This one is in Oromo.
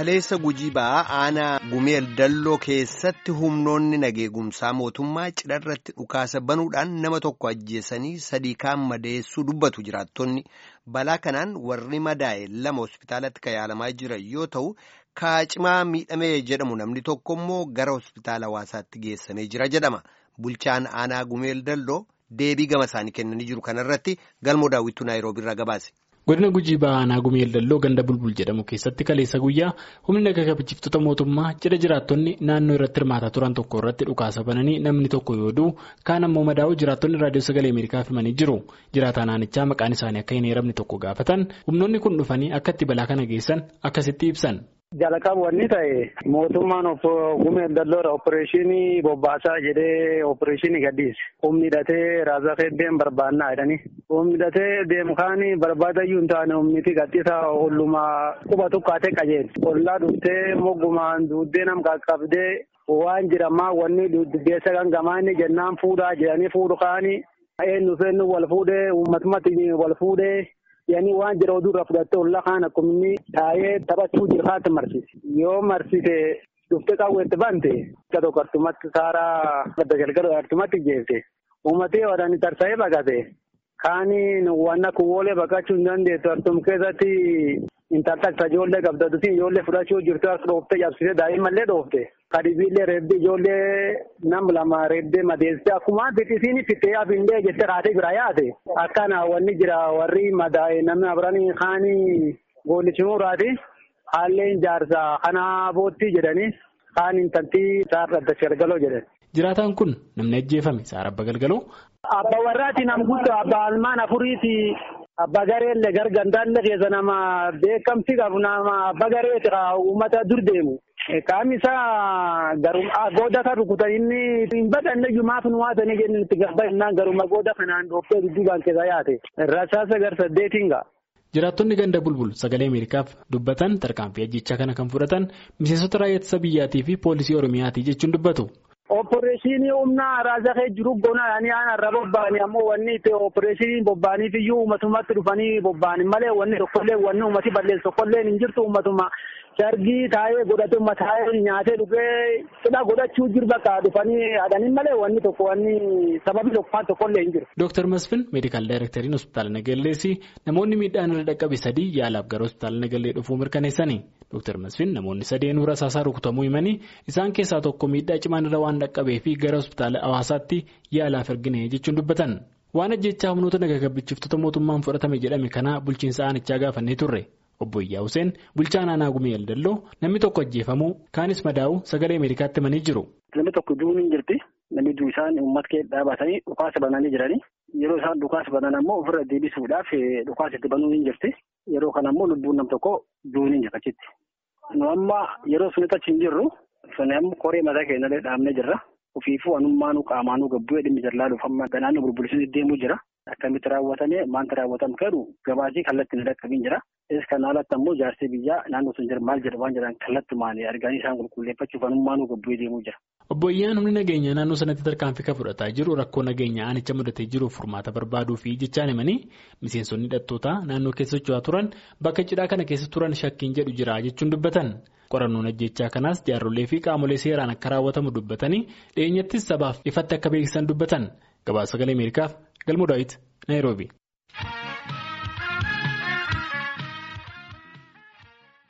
Kaleessa Gujii ba'aa aanaa Gumeel Dalloo keessatti humnoonni nageegumsaa mootummaa cidharratti dhukaasa banuudhaan nama tokko ajjeesanii 3 kaan madeessuu dubbatu jiraattonni. Balaa kanaan warri madaa'e 2 hospitaalatti yaalamaa jiran yoo ta'u, kaacimaa miidhamee jedhamu namni tokko immoo gara hospitaala Hawaasaatti geessamee jira jedhama. Bulchaan aanaa Gumeel Dalloo deebii gama isaanii kennanii jiru kanarratti galmoo daawwituu Naayiroobii irraa gabaase. Godina Gujii ba'aa aanaa Gumeel Dalloo ganda bulbul jedhamu keessatti kaleessa guyyaa humni nageenya kabachiiftota mootummaa cidha jiraattonni naannoo irratti hirmaataa turan tokko irratti dhukaasa bananii namni tokko yoo du'u kaan ammoo madaa'uu jiraattonni raadiyoo sagalee Ameerikaaf himanii jiru. Jiraataa naannichaa maqaan isaanii akka hin eeramne tokko gaafatan humnoonni kun dhufanii akka itti balaa kana geessan akkasitti ibsan. Jalqaba wanni ta'e mootummaan Gumeel Dalloodha opereeshinii bobbaasaa jedhee opereeshinii gadhiise. Humni hidhatee raasaa keeddeen barbaannaa jedhanii. Humni hidhatee deemu kaanii barbaadayyuu hin taane humniti gadhiisaa ollumaa quba tukkaatee qajeelti. Ollaa dhuftee moggumaan duuddee nam qaqqabdee waan jiramaa wanni duddeessa kan gamaanni jennaan fuudhaa jedhanii fuudhu kaanii eenyu feennu wal fuudhee uummatumatti wal fuudhee. Yani waan jira oduu fudhattee ollaa kaan akkuma inni taa'ee taphachuu jirhaatti marsise. Yoo marsite dhuftee qaawweetti bante akka tokko artumatti saaraa gadda galgaloo artumatti jeefte. Uummatee wadaan tarsa'ee baqate. Kaaniin waan akka woolee baqachuu hin dandeettu artum keessatti intaltakta ijoollee qabdatutti ijoollee fudhachuu jirtu akka dhooftee cabsitee daa'immallee dhoofte. Kadibiillee reebdee ijoollee nam 2 reebdee madeessite akkuma biqisiin fittee afindee jettee kaatee bira yaate akkana wanni jira warri madaa'e namni abranii kaanii goolichimuuraati haalleen jaarsaa kana boottii jedhanii kaan intaltii saarra galgaloo jedhan. Jiraataan kun namni ajjeefame saarabba galgaloo. Abba warraati nam guddoo abba almaan afuriiti. Abba gareellee gargandaallee keessa nama beekamtii qabu nama abba gareeti uummata dur deemu. Qaamni isaa garuma gooda kan rukutan inni hin badhanne jumaaf nu waatanii jennu itti gabbannaan garuma gooda kanaan dhooftee dudduubaan keessa yaate. Rasaasa gar-8 ga'a. Jiraattonni ganda bulbul sagalee Ameerikaaf dubbatan tarkaanfii ajjechaa kana kan fudhatan miseensota raayyaa ittisa biyyaatii fi poolisii Oromiyaatii jechuun dubbatu. Opereeshinii humna raasaa jiru goona yaani aanarra bobba'anii ammoo wanni itti opereeshinii bobba'aniif iyyuu uummatummaatti dhufanii bobba'anii malee wanni tokkollee wanni uummati balleessu tokkollee hin jirtu uummatuma. Sargii taa'ee godhatee taa'ee nyaatee dhufee cidha godhachuu jiru bakka dhufanii adanii malee wanni tokko wanni sababii tokkollee hin jiru. Dr. Masfin meedikaal daayireekteriin hospitaala Nagalleessi namoonni miidhaan irra dhaqqabe 3 yaalaaf gara hospitaala Nagallee dhufuu mirkaneessani. Dr. Masfin namoonni 3 rasaasaa rukutamuu himanii isaan keessaa tokko miidhaa cimaan irra waan dhaqqabee fi gara hospitaala Hawaasaatti yaalaaf ergine jechuun dubbatan. Waan ajjechaa humnoota nageenya kabachiiftota mootummaan fudhatame jedhame kana bulchiinsa aanichaa gaafannee turre. Obbo Iyyaa Huseen bulchaan aanaa Gumeel Dalloo namni tokko ajjeefamuu kaanis madaa'uu sagalee Ameerikaatti himanii jiru. Namni tokko du'uun hin jirti. Namni du'u isaan uummata kee dhaabatanii dhukaasa bananii jiranii. Yeroo isaan dhukaasa banan ammoo ofirra deebisuudhaaf dhukaasa itti banuun hin jirti. Yeroo kana ammoo lubbuun nam tokko du'uun hin jirti. Nu amma yeroo sunitti achi hin jirru suni amma koree mataa keenyallee dhaabnee jirra. Ofiifuu anummaanuu qaamaanuu gabbuu dhimmi jalaa dhufamma ganaannu bulbulisiin deemuu jira. Akkamitti raawwatamee maanta raawwatamu jedhu gabaasii kallattiin dhaqqabiin jira. Is kan alatti ammoo jaarsii biyyaa naannoo sun jira maal jedhu waan jedhan kallattumaan arganii isaan qulqulleeffachuuf anummaanuu gabbuu deemuu jira. Obbo Iyyaan humni nageenyaa naannoo sanatti tarkaanfii kan fudhataa jiru rakkoo nageenyaa aanicha mudatee jiruuf furmaata barbaaduu fi jechaan himanii miseensonni hidhattootaa naannoo keessa socho'aa turan bakka cidhaa kana keessa turan shakkiin jedhu jira jechuun dubbatan. Qorannoon ajjechaa kanaas jaarrolee fi qaamolee seeraan akka raawwatamu dubbatanii dhiyeenyattis sabaaf ifatti akka beeksisan dubbatan. Gabaasa sagalee Ameerikaaf galmoo daawwiti Naayiroobii.